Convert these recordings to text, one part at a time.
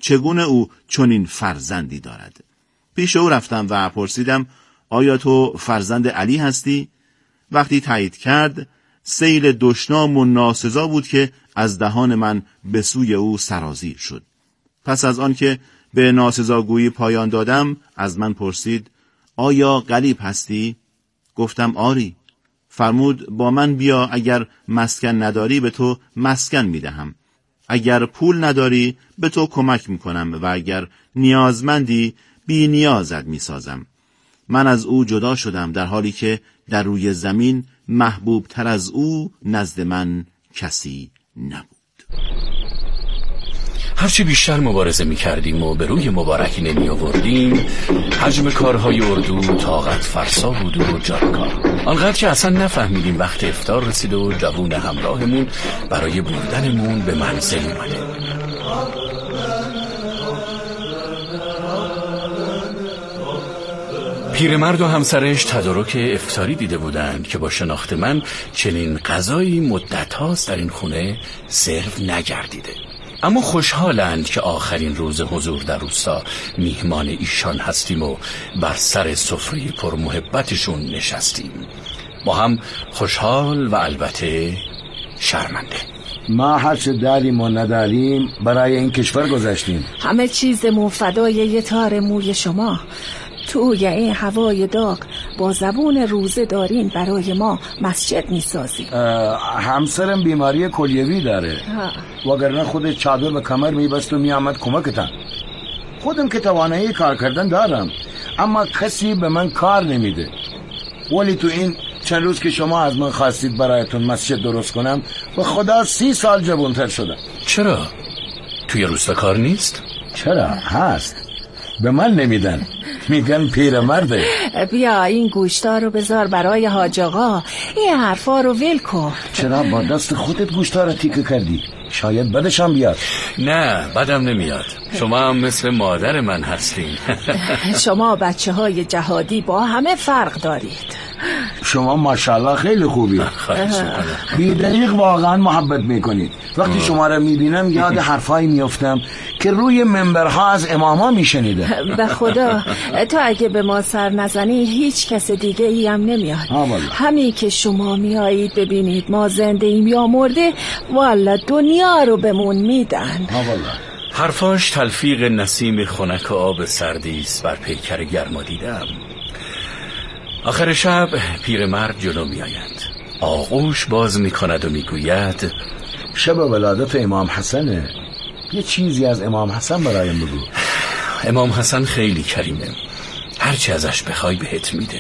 چگونه او چنین فرزندی دارد. پیش او رفتم و پرسیدم آیا تو فرزند علی هستی؟ وقتی تایید کرد، سیل دشنام و ناسزا بود که از دهان من به سوی او سرازیر شد. پس از آن که به ناسزاگویی پایان دادم، از من پرسید آیا غریب هستی؟ گفتم آری. فرمود با من بیا، اگر مسکن نداری به تو مسکن میدهم، اگر پول نداری به تو کمک میکنم و اگر نیازمندی بی نیازت میسازم. من از او جدا شدم در حالی که در روی زمین محبوب تر از او نزد من کسی نبود. هرچی بیشتر مبارزه می کردیم و به روی مبارکی نمی آوردیم، حجم کارهای اردو طاقت فرسا بود و جانکار. آنقدر که اصلا نفهمیدیم وقت افطار رسید و جوون همراهمون برای بردنمون به منزل اومده. پیرمرد و همسرش تدارک افطاری دیده بودند که با شناخت من چنین غذایی مدت هاست در این خونه سرو نگردیده. اما خوشحالند که آخرین روز حضور در روستا میهمان ایشان هستیم و بر سر سفره پر محبتشون نشستیم. ما هم خوشحال و البته شرمنده. ما هرچه داریم و نداریم برای این کشور گذاشتیم. همه چیزمون فدای یه تار موی شما. توی این هوای داغ با زبون روزه دارین برای ما مسجد میسازیم. همسرم بیماری کلیوی داره، وگرنه خود چادر به کمر میبست و میامد کمکتن. خودم که توانایی کار کردن دارم، اما کسی به من کار نمیده. ولی تو این چند روز که شما از من خواستید برایتون مسجد درست کنم، به خدا 30 سال جوانتر شدم. چرا؟ توی روستا کار نیست؟ چرا؟ هست، به من نمیدن، میگن پیرمرده. بیا این گوشتا رو بذار برای حاج آقا، این حرفا رو ول کن. چرا با دست خودت گوشتا رو تیکه کردی؟ شاید بدشم بیاد. نه، بدم نمیاد. شما هم مثل مادر من هستین. شما بچه‌های جهادی با همه فرق دارید. شما ماشاءالله خیلی خوبی. بی‌دریغ واقعا محبت میکنید. وقتی شما رو میبینم یاد حرفایی میافتم که روی منبرها از اماما میشنیده. به خدا تو اگه به ما سر نزنی هیچ کس دیگه ای هم نمیاد. همین که شما میایید ببینید ما زنده ایم یا مرده، والا دنیا رو بهمون میدن. حرفاش تلفیق نسیم خنک و آب سردی است بر پیکر گرما دیدم. آخر شب پیرمرد جلو می آید، آغوش باز می کند و می گوید شب ولادت امام حسنه، یه چیزی از امام حسن برایم بگو. امام حسن خیلی کریمه، هرچی ازش بخوای بهت میده.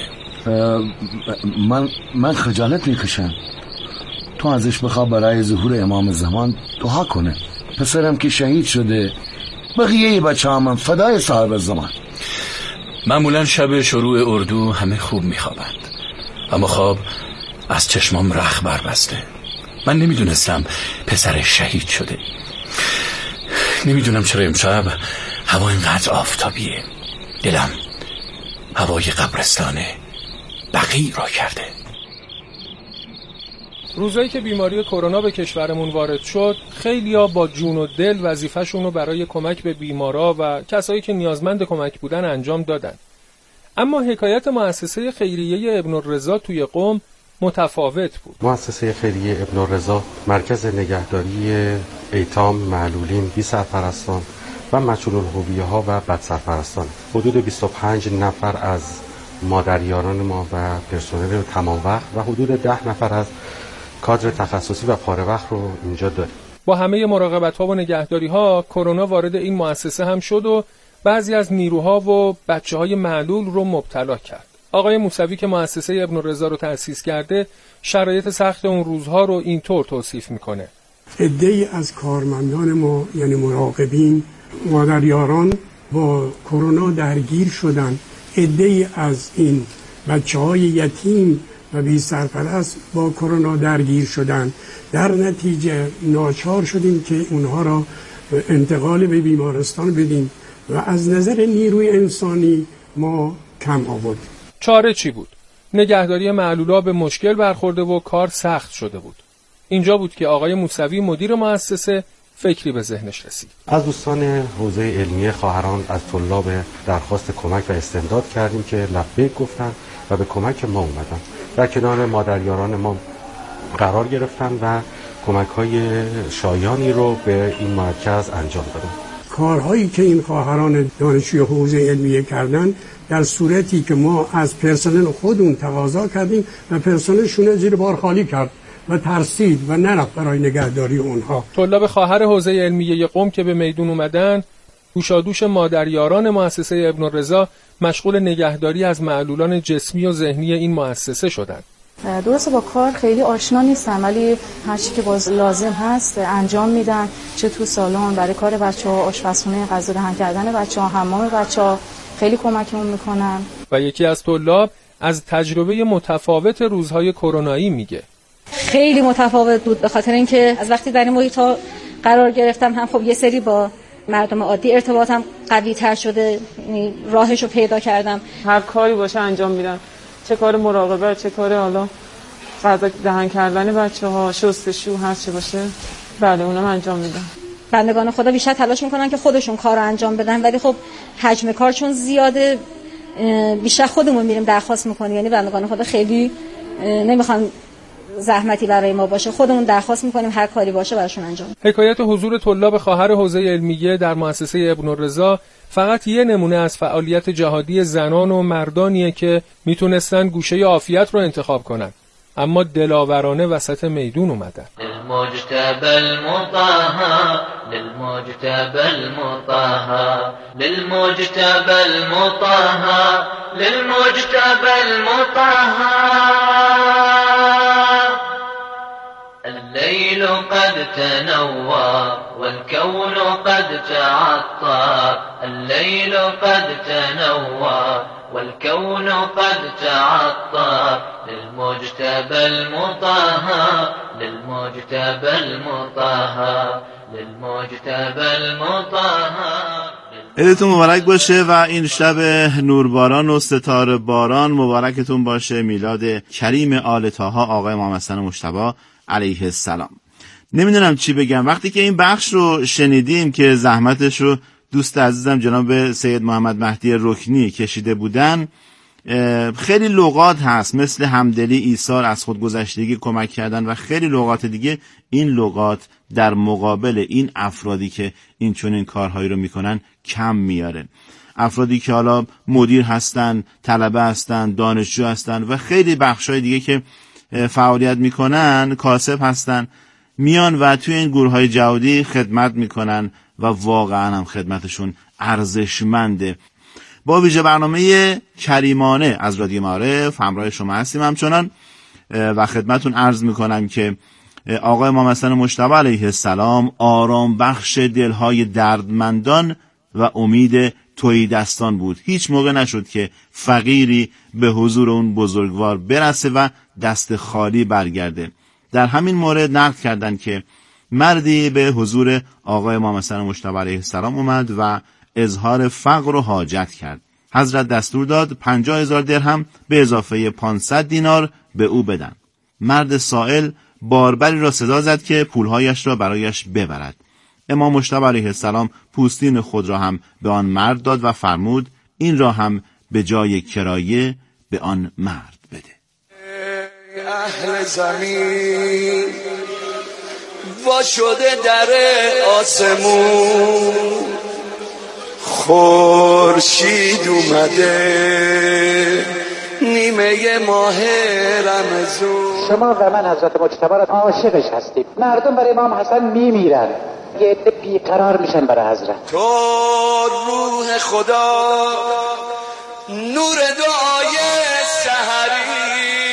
من خجالت میکشم. تو ازش بخوا برای ظهور امام زمان دعا کنه. پسرم که شهید شده، بقیه بچه هم فدای صاحب زمان. معمولا شب شروع اردو همه خوب میخوابند، اما خواب از چشمام رخ بربسته. من نمیدونستم پسرش شهید شده. نمیدونم چرا امشب هوا اینقدر آفتابیه. دلم هوای قبرستان بقیع را کرده. روزایی که بیماری کرونا به کشورمون وارد شد، خیلیا با جون و دل وظیفه‌شون رو برای کمک به بیمارا و کسایی که نیازمند کمک بودن انجام دادن. اما حکایت مؤسسه خیریه ابن الرضا توی قم متفاوت بود. مؤسسه خیریه ابن الرضا مرکز نگهداری ایتام، معلولین، بی سرپرستان و مچلول الهویه‌ها و بد سرپرستان. حدود 25 نفر از مادریاران ما و پرسنل تمام وقت و حدود 10 نفر از کادر تخصصی و پاره وقت رو اینجا داریم. با همه مراقبت‌ها و نگهداری‌ها کرونا وارد این مؤسسه هم شد و بعضی از نیروها و بچه‌های معلول رو مبتلا کرد. آقای موسوی که مؤسسه ابن الرضا رو تأسیس کرده، شرایط سخت اون روزها رو اینطور توصیف میکنه. عده‌ای از کارمندان ما یعنی مراقبین، مادریاران با کرونا درگیر شدن. عده‌ای از این بچه‌های یتیم و بی سرپرست با کرونا درگیر شدن. در نتیجه ناچار شدیم که اونها را انتقال به بیمارستان بدیم و از نظر نیروی انسانی ما کم آوردیم. چاره چی بود؟ نگهداری معلولا به مشکل برخورده و کار سخت شده بود. اینجا بود که آقای موسوی مدیر مؤسسه فکری به ذهنش رسید. از دوستان حوزه علمیه خواهران از طلاب درخواست کمک و استمداد کردیم که لبیک گفتن و به کمک ما اومدن. در کنار مادریاران ما قرار گرفتن و کمک‌های شایانی رو به این مرکز انجام دادن. کارهایی که این خواهران دانشجوی حوزه علمیه کردن در صورتی که ما از پرسنل خودمون تقاضا کردیم و پرسنلشون زیر بار خالی کرد و ترسید و نرفت برای نگهداری اونها. طلاب خواهر حوزه علمیه قم که به میدون اومدن، دوشادوش مادریاران مؤسسه ابن الرضا مشغول نگهداری از معلولان جسمی و ذهنی این مؤسسه شدند. درسته با کار خیلی آشنا نیستم، ولی هر چی که باز لازم هست انجام میدن، چه تو سالن برای کار بچه‌ها، آشپزخونه، غذا دهن کردن بچه‌ها، حمام بچه‌ها، خیلی کمکمون میکنن. و یکی از طلاب از تجربه متفاوت روزهای کرونایی میگه. خیلی متفاوت بود، به خاطر اینکه از وقتی در این محیط قرار گرفتم هم خب یه سری با مردم عادی ارتباطم قوی تر شده، یعنی راهشو پیدا کردم. هر کاری باشه انجام میدم، چه کار مراقبه، چه کار حالا غذا دهن کردن بچه‌ها، شستشو، هر چه باشه بله اونم انجام میدم. بندگان خدا بیشتر تلاش میکنن که خودشون کارو انجام بدن، ولی خب حجم کار چون زیاده بیشتر خودمون میریم درخواست میکنیم، یعنی بندگان خدا خیلی نمیخوان زحمتی برای ما باشه، خودمون درخواست میکنیم هر کاری باشه براشون انجام. حکایت حضور طلاب خواهر حوزه علمیه در مؤسسه ابن الرضا فقط یه نمونه از فعالیت جهادی زنان و مردانیه که میتونستن گوشه عافیت رو انتخاب کنن، اما دلاورانه وسط میدون اومدن. للمجتبى المطهر للمجتبى المطهر للمجتبى المطهر للمجتبى المطهر الليل قد تنور والكون قد تعطر الليل قد تنور والكون قد تعطر للمجتبى المطهر للمجتبى المطهر للمجتبى المطهر. عیدتون مبارک باشه و این شب نورباران و ستاره باران مبارکتون باشه. میلاد کریم آل طاها آقای محمد حسن مجتبی علیه السلام. نمیدونم چی بگم. وقتی که این بخش رو شنیدیم که زحمتش رو دوست عزیزم جناب سید محمد مهدی رکنی کشیده بودن، خیلی لغات هست مثل همدلی، ایثار، از خودگذشتگی، کمک کردن و خیلی لغات دیگه. این لغات در مقابل این افرادی که این چنین کارهایی رو میکنن کم میاره. افرادی که حالا مدیر هستن، طلبه هستن، دانشجو هستن و خیلی بخشای دیگه که فعالیت میکنن، کاسب هستن، میان و توی این گروه‌های جهادی خدمت میکنن و واقعا هم خدمتشون ارزشمنده. با ویژه برنامه کریمانه از رادیو معارف همراه شما هستیم همچنان و خدمتون عرض میکنم که آقای محمد حسن مجتبی علیه السلام آرام بخش دلهای دردمندان و امید تهیدستان بود. هیچ موقع نشد که فقیری به حضور اون بزرگوار برسه و دست خالی برگرده. در همین مورد نقد کردند که مردی به حضور آقای محمد حسن مجتبی علیه السلام اومد و اظهار فقر و حاجت کرد. حضرت دستور داد 50,000 درهم به اضافه 500 دینار به او بدن. مرد سائل باربری را صدا زد که پولهایش را برایش ببرد. امام مجتبی علیه السلام پوستین خود را هم به آن مرد داد و فرمود این را هم به جای کرایه به آن مرد بده. اهل زمین وا شده در آسمون، خورشید اومده نیمه ماه رمضان. شما و من حضرت مجتبی را عاشقش هستیم. مردم برای امام حسن میمیرن، یه عده بیقرار میشن برای حضرت. تو روح خدا، نور دعای سحری،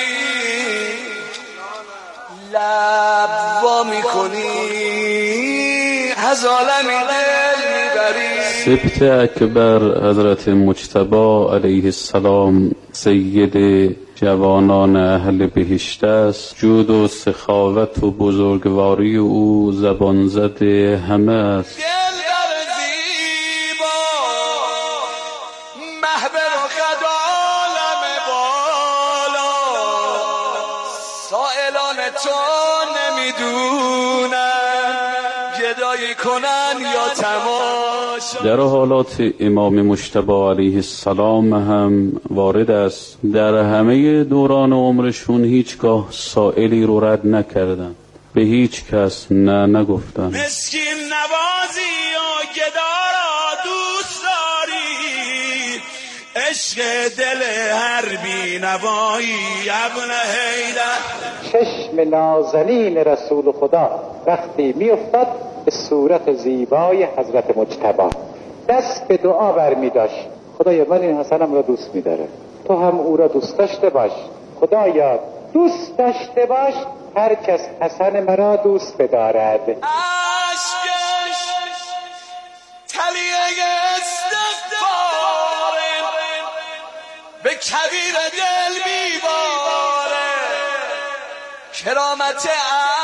لب وا میکنی از عالم دل میبری. سبت اکبر حضرت مجتبی علیه السلام سید جوانان اهل بهشت است. جود و سخاوت و بزرگواری او زبان زده همه است. کنن یا تماشا. در حالات امام مجتبی علیه السلام هم وارد است در همه دوران عمرشون هیچگاه سائلی رو رد نکردن، به هیچ کس نه نگفتن. مسکین نوازی و گدارا دوست داری، عشق دل هر بی نوایی ابن حیدر. چشم نازنین رسول خدا وقتی می افتاد به صورت زیبای حضرت مجتبی دست به دعا برمی داشت، خدایا من این حسنم را دوست می داره، تو هم او را دوست داشته باش، خدایا دوست داشته باش هر کس حسن مرا دوست بدارد. عشقش تلیه استغفار به کویر دل میباره، کرامت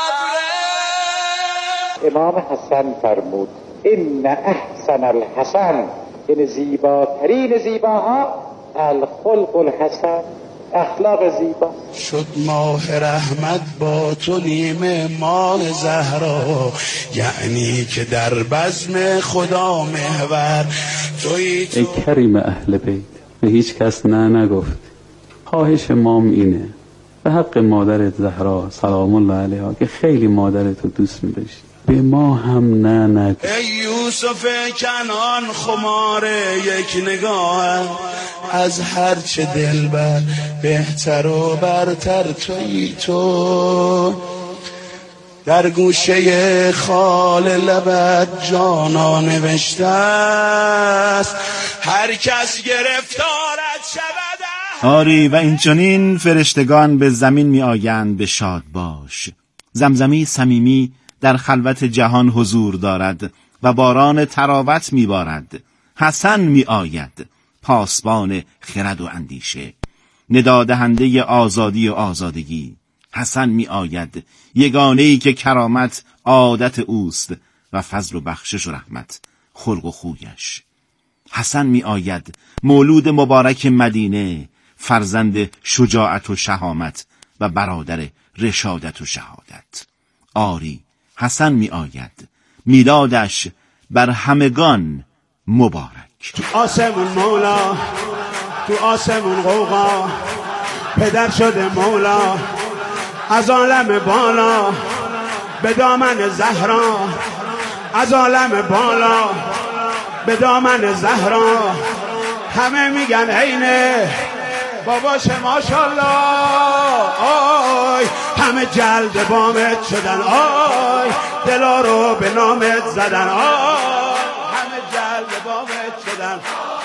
ابره. امام حسن فرمود ان احسن الحسن، یعنی زیباترین زیباها الخلق الحسن، اخلاق زیبا. شد ماه رحمت با تو نیمه ماه زهرا، یعنی که در بزم خدا محور تویی تو. ای کریم اهل بیت، به هیچ کس نه نگفت. خواهش مام اینه به حق مادرت زهرا سلام الله علیها که خیلی مادرتو دوست می‌داشت، به ما هم نه نگفت. ای یوسف کنان خمار یک نگاه، از هر چه دلبر بهتر و برتر تویی تو. در گوشه خال لبت جانا نوشته است، هر کس گرفتارت شود. آری و این چنین فرشتگان به زمین می آیند به شاد باش. زمزمی صمیمی در خلوت جهان حضور دارد و باران تراوت می بارد. حسن می آید پاسبان خرد و اندیشه، ندادهنده آزادی و آزادگی. حسن می آید یگانه‌ای که کرامت عادت اوست و فضل و بخشش و رحمت خلق و خویش. حسن می آید مولود مبارک مدینه، فرزند شجاعت و شهامت و برادر رشادت و شهادت. آری حسن می آید میلادش بر همگان مبارک. تو آسمون مولا، تو آسمون غوغا، پدر شده مولا از عالم بالا، به دامن زهرا از عالم بالا، به دامن زهرا. همه میگن عینه باباشه ماشالله، آی همه جلد بامت شدن، آی دلا رو به نامت زدن، آی همه جلد بامت شدن،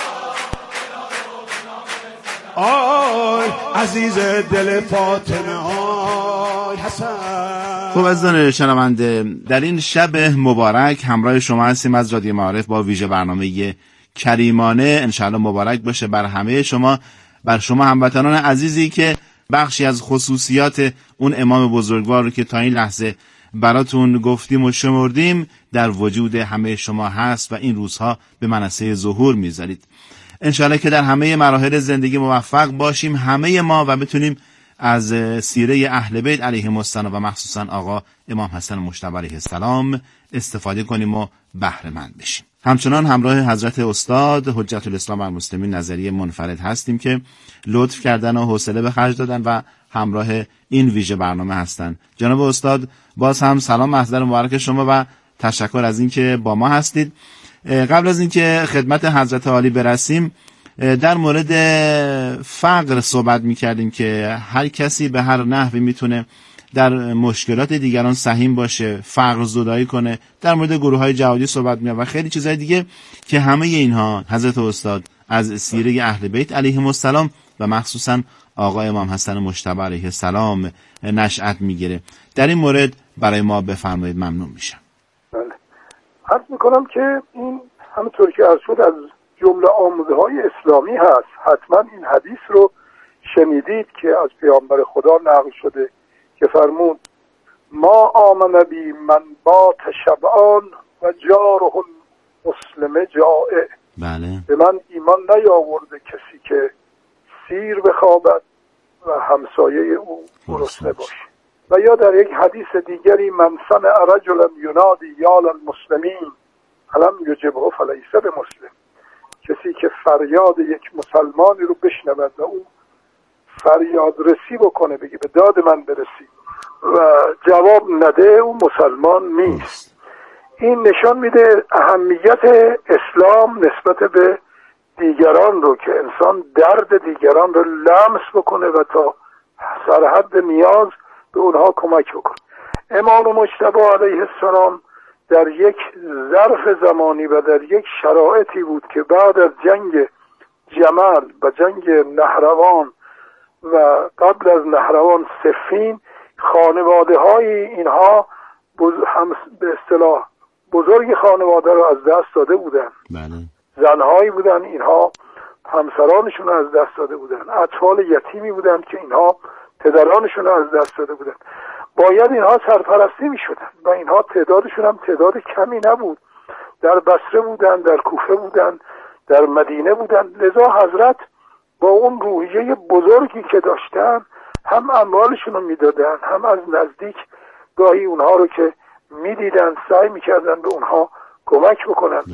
آی عزیز دل فاطمه، آی حسن. خب عزیزان شنونده، در این شب مبارک همراه شما هستیم از رادیو معارف با ویژه برنامه کریمانه. انشاءالله مبارک باشه بر همه شما، بر شما هموطنان عزیزی که بخشی از خصوصیات اون امام بزرگوار رو که تا این لحظه براتون گفتیم و شمردیم در وجود همه شما هست و این روزها به منصه ظهور میذارید. انشاءالله که در همه مراحل زندگی موفق باشیم همه ما و بتونیم از سیره اهل بیت علیهم السلام و مخصوصا آقا امام حسن مجتبی علیه السلام استفاده کنیم و بهره مند بشیم. همچنان همراه حضرت استاد حجت الاسلام و المسلمین نظریه منفرد هستیم که لطف کردن و حوصله به خرج دادن و همراه این ویژه برنامه هستن. جناب استاد باز هم سلام محضر مبارک شما و تشکر از اینکه با ما هستید. قبل از اینکه خدمت حضرت عالی برسیم در مورد فقر صحبت می‌کردیم که هر کسی به هر نحوی میتونه در مشکلات دیگران سهیم باشه، فقر زدایی کنه. در مورد گروه‌های جهادی صحبت می‌کنیم و خیلی چیزهای دیگه که همه اینها حضرت استاد از سیره اهل بیت علیهم السلام و مخصوصا آقا امام حسن مجتبی علیه السلام نشأت میگیره. در این مورد برای ما بفرمایید، ممنون میشم. بله. عرض میکنم که این همونطور که عرض شد از جمله آموزه‌های اسلامی هست. حتما این حدیث رو شنیدید که از پیامبر خدا نقل شده که فرمود ما آمن بی من بات شبعان و جاره مسلم جائع. بله. به من ایمان نیاورده کسی که سیر بخوابد و همسایه او گرسنه باشه. و یا در یک حدیث دیگری من سمع رجلا ینادی یا المسلمین فلم یجبه فلیس بمسلم، کسی که فریاد یک مسلمانی رو بشنود و او فریاد رسی بکنه، بگه به داد من برسی و جواب نده، او مسلمان نیست. این نشان میده اهمیت اسلام نسبت به دیگران رو که انسان درد دیگران رو لمس بکنه و تا سرحد نیاز به اونها کمک بکنه. امام مجتبی علیه السلام در یک ظرف زمانی و در یک شرایطی بود که بعد از جنگ جمل و جنگ نهروان و قبل از نهروان صفین، خانواده های اینها هم به اصطلاح بزرگ خانواده رو از دست داده بودن. زنهایی بودن اینها همسرانشون رو از دست داده بودن، اطفال یتیمی بودن که اینها پدرانشون رو از دست داده بودن. باید اینها سرپرستی می شدن و اینها تعدادشون هم تعداد کمی نبود. در بصره بودن، در کوفه بودن، در مدینه بودن. لذا حضرت با اون روحیه بزرگی که داشتن هم اموالشون رو میدادن، هم از نزدیک گاهی اونها رو که میدیدن سعی میکردن به اونها کمک بکنن.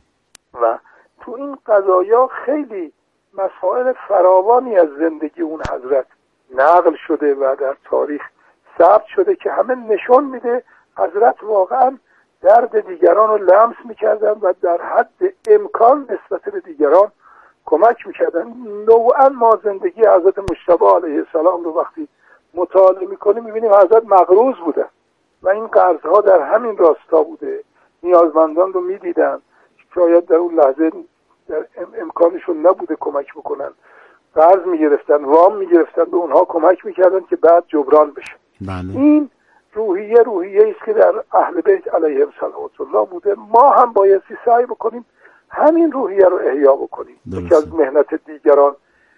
و تو این قضایا خیلی مسائل فراوانی از زندگی اون حضرت نقل شده و در تاریخ ثبت شده که همه نشون میده حضرت واقعا درد دیگران رو لمس میکردن و در حد امکان نسبت به دیگران کمک میکردن. نوعا ما زندگی حضرت مجتبی علیه السلام رو وقتی مطالعه میکنیم میبینیم حضرت مغروض بودن و این قرضها در همین راستا بوده. نیازمندان رو میدیدن، شاید در اون لحظه در امکانشون نبوده کمک بکنن، قرض میگرفتن، وام میگرفتن، به اونها کمک میکردن که بعد جبران بشه. این روحیه است که در اهل بیت علیهم الله بوده. ما هم بایستی سعی بکنیم همین روحیه رو احیا بکنیم که از مهنت دیگران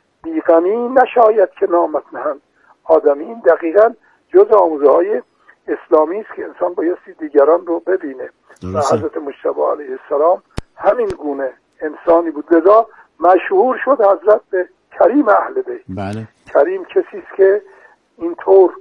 بیغمی نشاید که نامت نهند آدمی. این دقیقاً جز آموزه های اسلامی است که انسان بایستی دیگران رو ببینه و حضرت مجتبی علیه السلام همین گونه انسانی بود. لذا مشهور شد حضرت به کریم اهل بیت. کریم کسی است که اینطور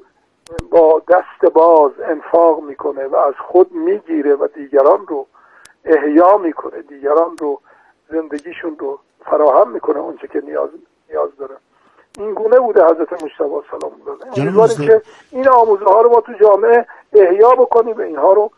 با دست باز انفاق میکنه و از خود میگیره و دیگران رو احیا میکنه، دیگران رو زندگیشون رو فراهم میکنه اونچه که نیاز داره. این گونه بوده حضرت مجتبی سلام الله. امیدواریم که این آموزه ها رو ما تو جامعه احیا بکنیم و اینها رو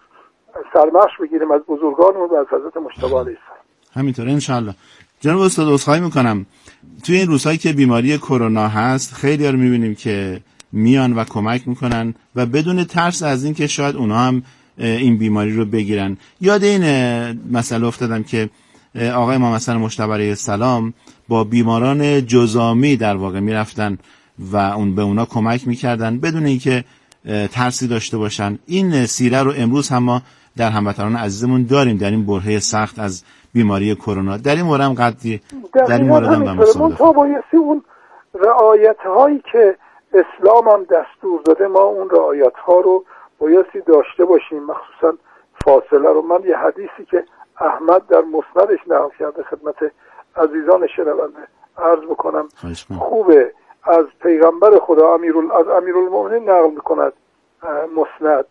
سرمشق بگیریم از بزرگانمون و از حضرت مجتبی علیه السلام. همینطوره انشالله. جناب استاد عذرخواهی میکنم، توی این روزهایی که بیماری کرونا هست خیلی ها رو میبینیم که میان و کمک میکنن و بدون ترس از این که شاید اونا هم این بیماری رو بگیرن. یاد این مسئله افتادم که آقای امام حسن مجتبی علیه السلام با بیماران جزامی در واقع میرفتن و اون به اونا کمک میکردن بدون اینکه ترسی داشته باشن. این سیره رو امروز هم ما در هموطنان عزیزمون داریم در این برهه سخت از بیماری کرونا. در این مورد هم قدری در این مورد هم تا بایستی اون رعایت هایی که اسلام هم دستور داده ما اون رعایت ها رو بایستی داشته باشیم، مخصوصا فاصله رو. من یه حدیثی که احمد در مسندش نقل کرده خدمت عزیزان شنونده عرض بکنم. خوبه از پیغمبر خدا از امیرالمومنین نقل میکند مسند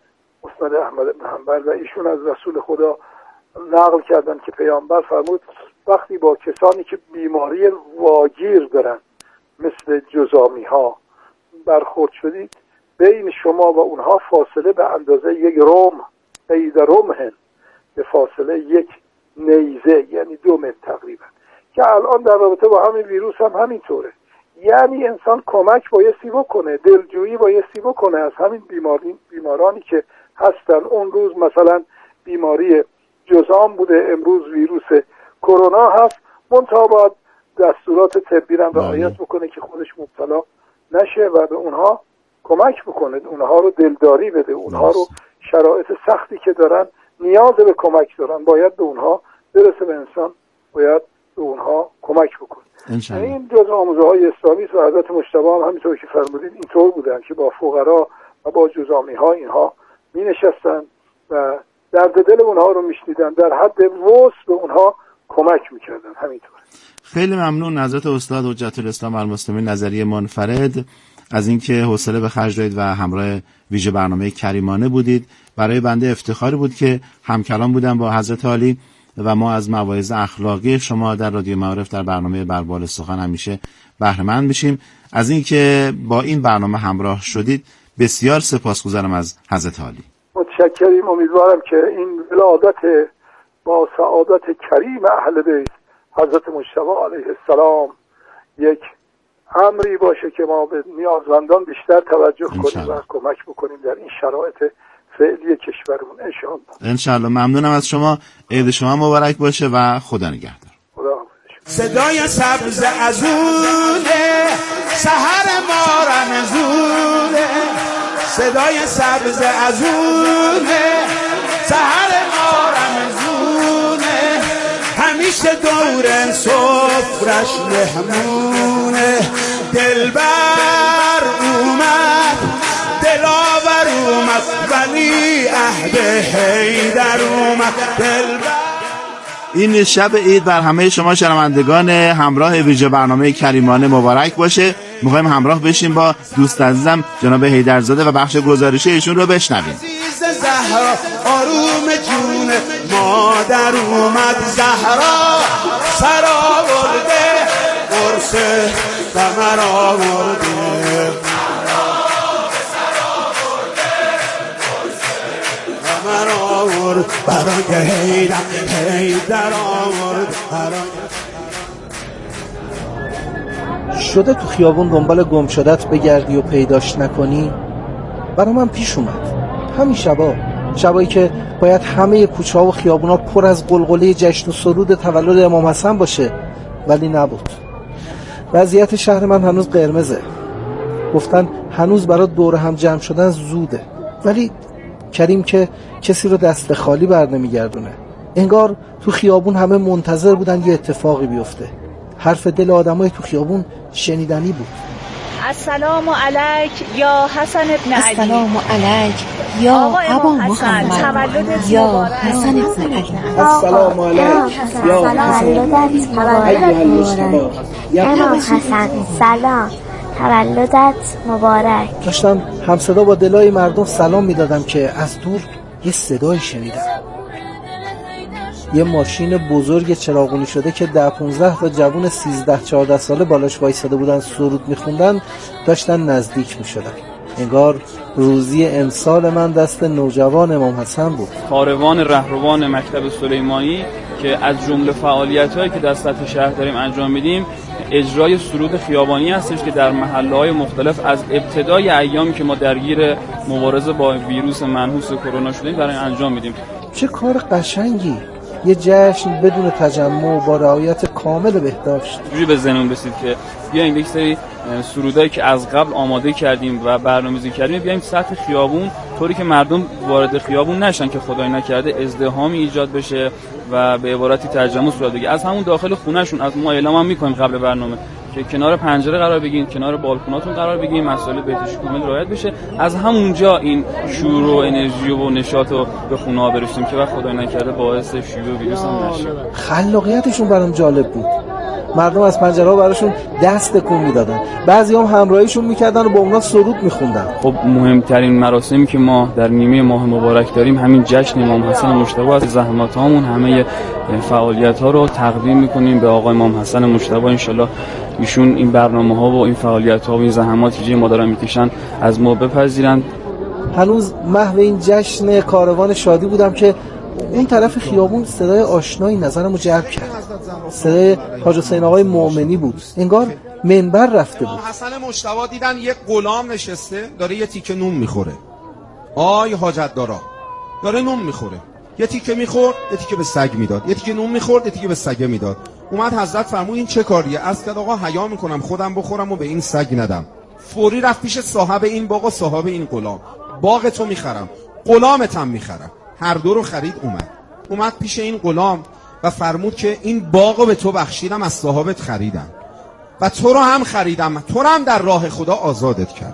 احمد بن حنبل و ایشون از رسول خدا نقل کردن که پیامبر فرمود وقتی با کسانی که بیماری واگیر دارن مثل جزامی ها برخورد شدید بین شما و اونها فاصله به اندازه یک رمح قید رمح، به فاصله یک نیزه یعنی 2 متر تقریبا، که الان در رابطه با همین ویروس هم همینطوره. یعنی انسان کمک بایستی بکنه، دلجویی بایستی بکنه از همین بیمارانی که هستن. اون روز مثلا بیماری جزام بوده، امروز ویروس کرونا هست، منتها باید دستورات طبی را رعایت بکنه که خودش مبتلا نشه و به اونها کمک بکنه، اونها رو دلداری بده، اونها رو شرایط سختی که دارن نیاز به کمک دارن باید به اونها برسه، به انسان باید به اونها کمک بکنه. این جز آموزه های اسلامی و حضرت مجتبی هم همینطور که فرمودید اینطور بودن که با فقرا و با جزامی ها اینها می نشستن و درد دل اونها رو میشنیدن، در حد وسع به اونها کمک میکردن. همینطور. خیلی ممنون حضرت استاد حجت الاسلام المسلمین نظریه منفرد از اینکه حوصله به خرج دادید و همراه ویژه برنامه کریمانه بودید. برای بنده افتخاری بود که همکلام بودم با حضرت عالی و ما از مواعظ اخلاقی شما در رادیو معارف در برنامه بربال سخن همیشه بهره مند میشیم. از اینکه با این برنامه همراه شدید بسیار سپاسگزارم از حضرت عالی. متشکریم. امیدوارم که این ولادت با سعادت کریم اهل بیت حضرت مجتبی علیه السلام یک امری باشه که ما به نیازمندان بیشتر توجه کنیم و کمک بکنیم در این شرایط فعلی کشورمون انشالله. ممنونم از شما. عید شما مبارک باشه و خدا نگهدار. صدای سبز ازونه سحر ما رمزونه، صدای سبز ازونه سحر ما رمزونه، همیشه دور سفرش مهمونه، دلبر اومد دلاور اومد ولی عهد حیدر اومد دلبر. این شب عید بر همه شما شنوندگان همراه ویژه برنامه کریمانه مبارک باشه. میخوایم همراه بشیم با دوست عزیزم جناب حیدرزاده و بخش گزارشی ایشون رو بشنویم. زهرا آروم جون مادر اومد، زهرا سر آورده قرص قمر آورده، قمر آورد برای حیدر آورد شده تو خیابون دنبال گم شدت بگردی و پیداش نکنی. برای من پیش اومد همین شبایی که باید همه کوچه ها و خیابونا پر از قلقله جشن و سرود تولد امام حسن باشه، ولی نبود. وضعیت شهر من هنوز قرمزه. گفتن هنوز برای دور هم جمع شدن زوده، ولی کریم که کسی رو دست خالی بر نمیگردونه. انگار تو خیابون همه منتظر بودن یه اتفاقی بیفته. حرف دل آدمای تو خیابون شنیدنی بود. السلام علیک یا حسن ابن علی. السلام علیک یا ابا محمد یا حسن ابن علی. السلام علیک یا امام حسن سلام تولدت مبارک. داشتم همصدا با دلای مردم سلام میدادم که از دور یه صدای شنیدم. یه ماشین بزرگ چراغونی شده که 10-15 تا جوون 13-14 ساله بالاش وایساده بودن سرود میخوندن داشتن نزدیک میشدن. انگار روزی امسال من دست نوجوان امام حسن بود. کاروان رهروان مکتب سلیمانی که از جمله فعالیت‌هایی که در سطح شهر داریم انجام میدیم اجرای سرود خیابانی هستش که در محله‌های مختلف از ابتدای ایامی که ما درگیر مبارزه با ویروس منحوس کرونا شدیم برای انجام میدیم. چه کار قشنگی، یه جشن بدون تجمع با رعایت کامل بهداشت. جوری به ذهنم رسید که بیایم یک سری سرودایی که از قبل آماده کردیم و برنامه‌ریزی کردیم بیایم سطح خیابون طوری که مردم وارد خیابون نشن که خدای نکرده ازدحامی ایجاد بشه و به عبارتی تجمع صورت بگیره. از همون داخل خونهشون از ما اعلام هم می‌کنیم قبل برنامه که کنار پنجره قرار بگیرید، کنار بالکناتون قرار بگیرید، مسائل بهداشتی کامل رعایت بشه. از همونجا این شور و انرژی و نشاط رو به خونه‌ها برسونیم که وقت خدای نکرده باعث شیوع ویروس هم نشه. خلاقیتشون برام جالب بود. مردم از پنجره‌ها براشون دست تکون میدادن، بعضی‌ها هم همراهیشون میکردن و با اونا سرود میخوندن. خب مهمترین مراسمی که ما در نیمه ماه مبارک داریم همین جشن امام حسن مجتبی است. زحماتامون همه فعالیت‌ها رو تقدیم میکنیم به آقای امام حسن مجتبی. ان شاءالله ایشون این برنامه‌ها و این فعالیت‌ها و این زحماتی که ما دارن میکشن از ما بپذیرن. هنوز محو این جشن کاروان شادی بودم که اون طرف خیابون صدای آشنایی نظرمو جلب کرد. صدای حاج حسین آقای مؤمنی بود. انگار منبر رفته بود. حسن مجتبی دیدن یک غلام نشسته داره یه تیکه نون میخوره. آی حاجت دارا داره نون میخوره. یه تیکه میخورد، یه تیکه به سگ میداد. یه تیکه نون میخورد، یه تیکه به سگ میداد. اومد حضرت فرمود این چه کاریه؟ از که آقا حیا میکنم خودم بخورم و به این سگ ندم. فوری رفت پیش صاحب این باغ و صاحب این غلام. باغ تو میخرم، غلامت هم میخرم. هر دو رو خرید. اومد پیش این غلام و فرمود که این باغو به تو بخشیدم، از صاحبت خریدم و تو رو هم خریدم، تو رو هم در راه خدا آزادت کردم.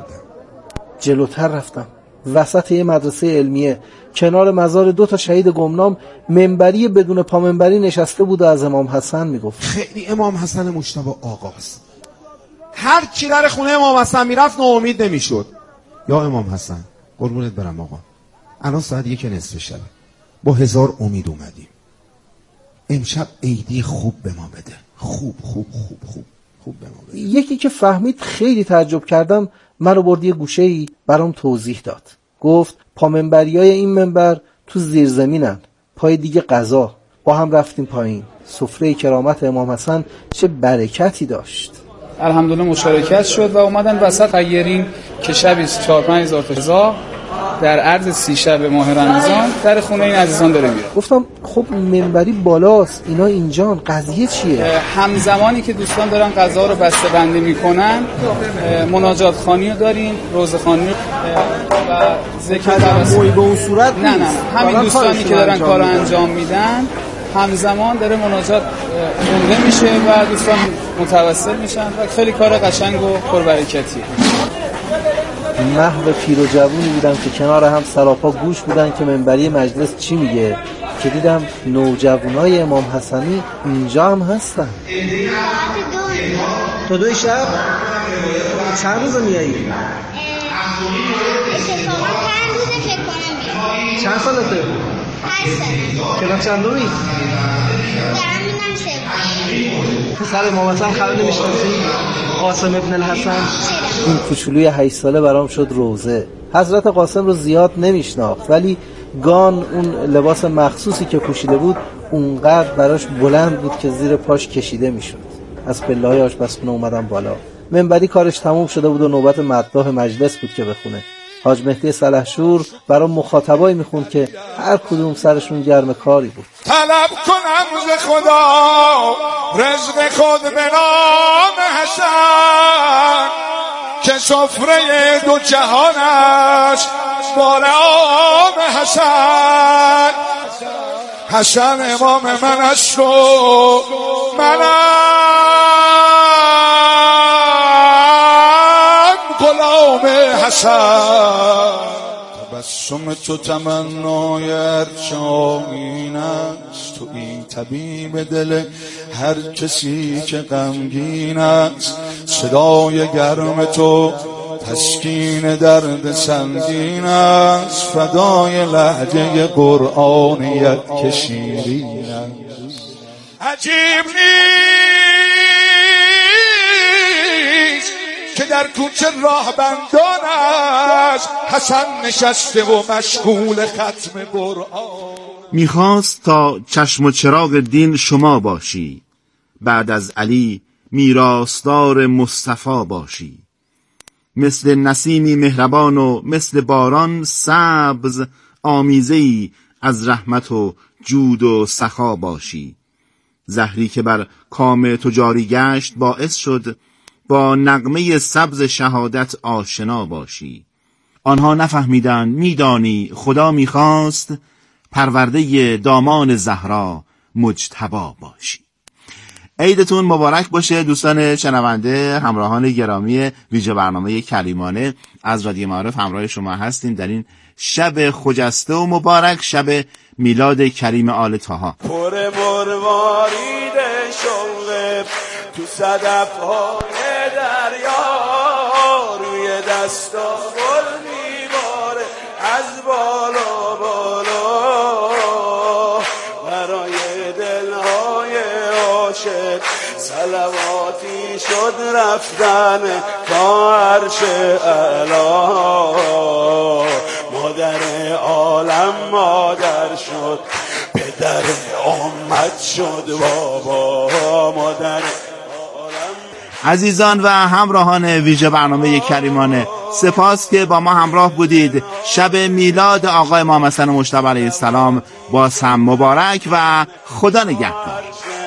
جلوتر رفتم وسط یه مدرسه علمیه کنار مزار 2 شهید گمنام منبری بدون پامنبری نشسته بود و از امام حسن میگفت. خیلی امام حسن مجتبی آقاست. هر کی در خونه امام حسن میرفت ناامید نمیشد. یا امام حسن قربونت برم آقا، الان ساعت 1:15 شبه، با 1000 امید اومدیم، امشب عیدی خوب به ما بده، خوب به ما بده. یکی که فهمید خیلی تعجب کردم، منو برد یه گوشه‌ای برام توضیح داد. گفت پا منبریای این منبر تو زیرزمینن، پای دیگه قضا. با هم رفتیم پایین. سفره کرامت امام حسن چه برکتی داشت. الحمدلله مشارکت شد و اومدن وسط غیرین که شبی 4-5 هزار تا در عرض 30 شب ماه رمضان در خونه این عزیزان داره میره. گفتم خب منبری بالاست، اینا اینجان، قضیه چیه؟ همزمانی که دوستان دارن غذا رو بسته بندی میکنن، مناجات خوانی رو داریم، روزه خوانی و ذکر توسل. به اون صورت نه همین دوستانی که دارن کارو انجام میدن همزمان داره مناجات خونده میشه و دوستان متوسل میشن و خیلی کار قشنگ و پربرکتیه. محو پیر و جوونی بودم که کنار هم سراپا گوش بودن که منبری مجلس چی میگه، که دیدم نوجوانای امام حسنی اینجا هم هستن. تو 2 شب چند روز میایی؟ اتفاقا 5 روز فکر کنم. چند سالته؟ 8 سال. کلاس چندمی؟ دارم میدم 3. پسر امام حسن خبر نمیشناسی؟ قاسم ابن الحسن. این کوچولوی 8 ساله برام شد روزه. حضرت قاسم رو زیاد نمیشناخت، ولی گان اون لباس مخصوصی که پوشیده بود اونقدر براش بلند بود که زیر پاش کشیده میشد. از پله‌های آشپزخونه اومدم بالا. منبری کارش تموم شده بود و نوبت مداح مجلس بود که بخونه. حاج مهدی سلحشور برای مخاطبایی میخوند که هر کدوم سرشون گرم کاری بود. طلب کنم ز خدا رزق خود به نام حسن، که سفره 2 جهانش بال آم حسن. حسن امام من است و منم غلام حسن. تبسم تو تمنای ارچامین است، تو این طبیب دل هر کسی که غمگین است. صدای گرم تو تسکین درد سنگین است، فدای لهجه قرآنیت که شیرین است. عجیب نیست که در کوچه راهبندان است، حسن نشسته و مشغول ختم قرآن. میخواست تا چشم و چراغ دین شما باشی، بعد از علی میراثدار مصطفی باشی. مثل نسیمی مهربان و مثل باران سبز، آمیزه‌ای از رحمت و جود و سخا باشی. زهری که بر کام تو جاری گشت باعث شد با نغمه سبز شهادت آشنا باشی. آنها نفهمیدند، میدانی خدا میخواست پرورده دامان زهرا مجتبی باشی. عیدتون مبارک باشه دوستان شنونده، همراهان گرامی ویژه برنامه کریمانه از رادیو معارف. همراه شما هستیم در این شب خجسته و مبارک، شب میلاد کریم آل طه. پر مروارید شوق تو صدف‌های دریا، روی دستا گل میباره از بالا بالا، برای دلهای عاشق صلواتی شد رفتن تا عرش اعلا. مادر عالم مادر شد، پدر امت شد بابا، مادر. عزیزان و همراهان ویژه برنامه کریمانه، سپاس که با ما همراه بودید. شب میلاد آقا امام حسن مجتبی علیه السلام باز هم مبارک و خدا نگهدار.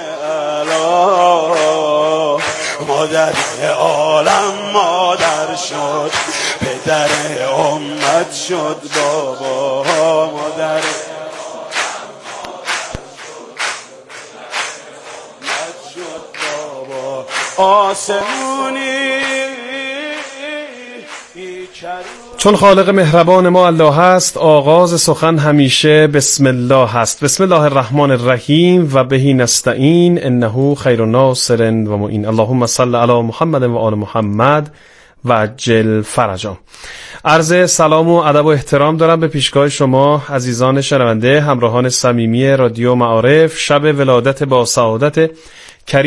مادر عالم مادر شد، پدر امت شد بابا، مادر آسمونی چون خالق مهربان ما الله هست، آغاز سخن همیشه بسم الله هست. بسم الله الرحمن الرحیم و بهی نستعین انه خیر ناصر و معین. اللهم صل علی محمد و آل محمد و عجل فرجا. عرض سلام و ادب و احترام دارم به پیشگاه شما عزیزان شنونده، همراهان صمیمی رادیو معارف. شب ولادت با سعادت